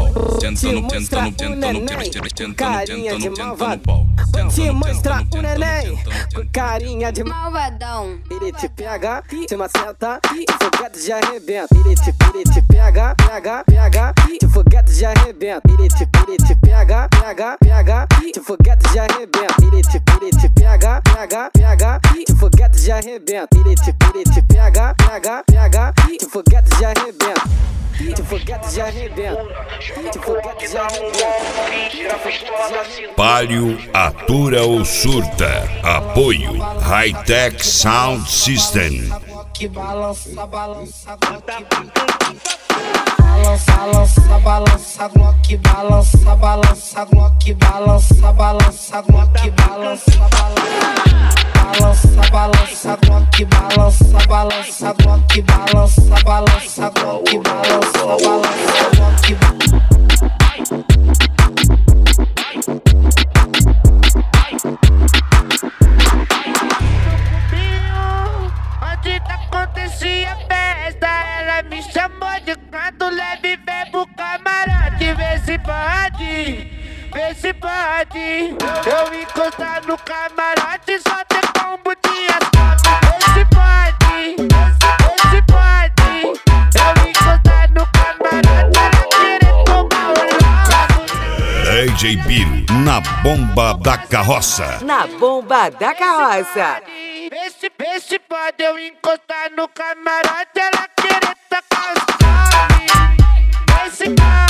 carinha de malvadão. Te mostra o neném com carinha de malvadão. Ele te pega, te maceta, te foguete de arrebenta. Ele te pega, te foguete de arrebenta. Ele te pega, te foguete de arrebenta. Ele te pega, te foguete de arrebenta. Ele te pega, te foguete de arrebenta. Te foguete de arrebenta. Te foguete de arrebenta. Palio atura ou surta. Apoio Hightech Sound System. Que balança, balança, balança, balança, Glock, balança, balança, Glock, balança, balança, Glock, balança, balança, balança, Glock, balança, balança, Glock, balança, balança, Glock, balança, balança, Glock. Acontecia festa, ela me chamou de canto leve, vem pro camarote, vê se pode. Eu encostar no camarote, só ter combo de assalto, vê se pode. Eu encostar no camarote, ela querer tomar o lado. DJ Biro, na bomba da carroça. Na bomba da carroça. Vê se pode eu encostar no camarote, ela querer tacar os caras. Vê se pode.